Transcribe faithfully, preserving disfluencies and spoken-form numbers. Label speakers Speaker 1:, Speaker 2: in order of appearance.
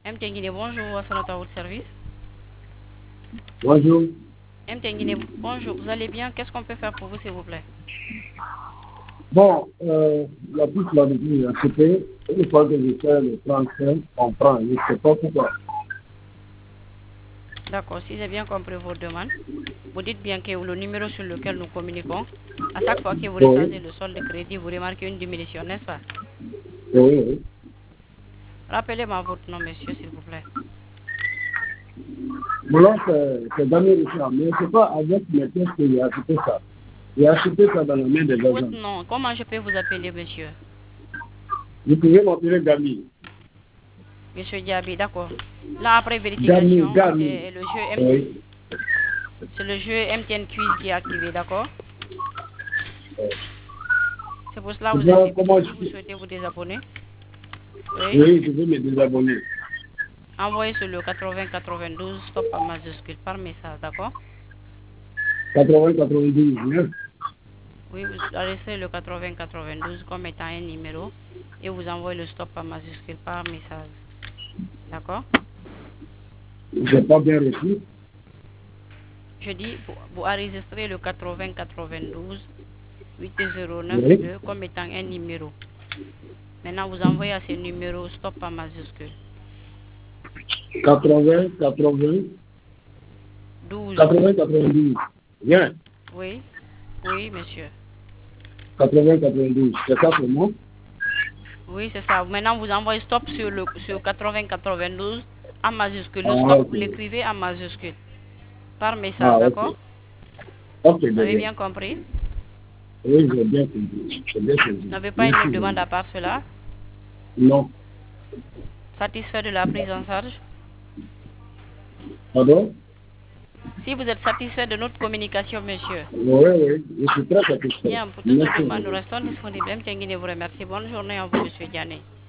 Speaker 1: M T Guinée, bonjour, à votre service.
Speaker 2: Bonjour.
Speaker 1: M T Guinée, bonjour, vous allez bien? Qu'est-ce qu'on peut faire pour vous, s'il vous plaît?
Speaker 2: Bon, euh, la boucle l'a dit, c'était une fois que je fais le transfert, on prend, je ne sais pas pourquoi.
Speaker 1: D'accord, si j'ai bien compris vos demandes, vous dites bien que le numéro sur lequel nous communiquons, à chaque fois que vous rechargez
Speaker 2: Oui,
Speaker 1: le solde de crédit, vous remarquez une diminution, n'est-ce pas?
Speaker 2: oui, oui.
Speaker 1: Rappelez-moi votre nom, monsieur, s'il vous plaît.
Speaker 2: Mon nom, c'est c'est Daniel Richard, mais ce n'est pas avec mes pièces que j'ai acheté ça. J'ai acheté ça dans la main des agents.
Speaker 1: Votre nom, comment je peux vous appeler, monsieur?
Speaker 2: Vous pouvez m'appeler Gami.
Speaker 1: Monsieur Diaby, d'accord. Là, après
Speaker 2: Gami,
Speaker 1: vérification,
Speaker 2: Gami.
Speaker 1: c'est le jeu M...
Speaker 2: Oui.
Speaker 1: c'est le jeu M T N Quiz qui est activé, d'accord? C'est pour cela que vous êtes
Speaker 2: Comment,
Speaker 1: débité.
Speaker 2: comment
Speaker 1: Si vous
Speaker 2: je...
Speaker 1: souhaitez vous désabonner, oui,
Speaker 2: Oui, je veux me désabonner.
Speaker 1: envoyez sur le quatre-vingts quatre-vingt-douze, stop en majuscule par message, d'accord?
Speaker 2: quatre-vingts quatre-vingt-douze, hein?
Speaker 1: Oui, vous laissez le quatre-vingts quatre-vingt-douze comme étant un numéro et vous envoyez le stop en majuscule par message, d'accord?
Speaker 2: Je n'ai pas bien reçu.
Speaker 1: Je dis, vous, vous enregistrez le quatre-vingts quatre-vingt-douze huit zéro neuf
Speaker 2: Oui.
Speaker 1: deux comme étant un numéro. Maintenant, vous envoyez à ce numéro stop en majuscule.
Speaker 2: quatre-vingts quatre-vingts
Speaker 1: douze.
Speaker 2: quatre-vingts quatre-vingt-douze. Bien.
Speaker 1: Oui, oui, monsieur.
Speaker 2: quatre-vingts quatre-vingt-douze. C'est ça pour moi?
Speaker 1: Oui, c'est ça. Maintenant, vous envoyez stop sur le sur quatre-vingts quatre-vingt-douze en majuscule. Le
Speaker 2: Ah,
Speaker 1: stop,
Speaker 2: ok.
Speaker 1: vous l'écrivez en majuscule. Par message,
Speaker 2: Ah, ok.
Speaker 1: d'accord?
Speaker 2: Ok,
Speaker 1: Vous avez
Speaker 2: bébé.
Speaker 1: bien compris?
Speaker 2: Oui, j'ai bien compris. J'ai bien compris.
Speaker 1: Vous n'avez pas une
Speaker 2: Merci,
Speaker 1: autre demande
Speaker 2: bébé.
Speaker 1: à part cela?
Speaker 2: Non.
Speaker 1: Satisfait de la prise en charge?
Speaker 2: Pardon?
Speaker 1: Si vous êtes satisfait de notre communication, monsieur.
Speaker 2: Oui, oui. Je suis très satisfait.
Speaker 1: Bien, pour toute autre
Speaker 2: Merci,
Speaker 1: demande, nous
Speaker 2: bébé.
Speaker 1: restons disponibles. M. Tenguine vous remercie. Bonne journée à vous, monsieur Diané.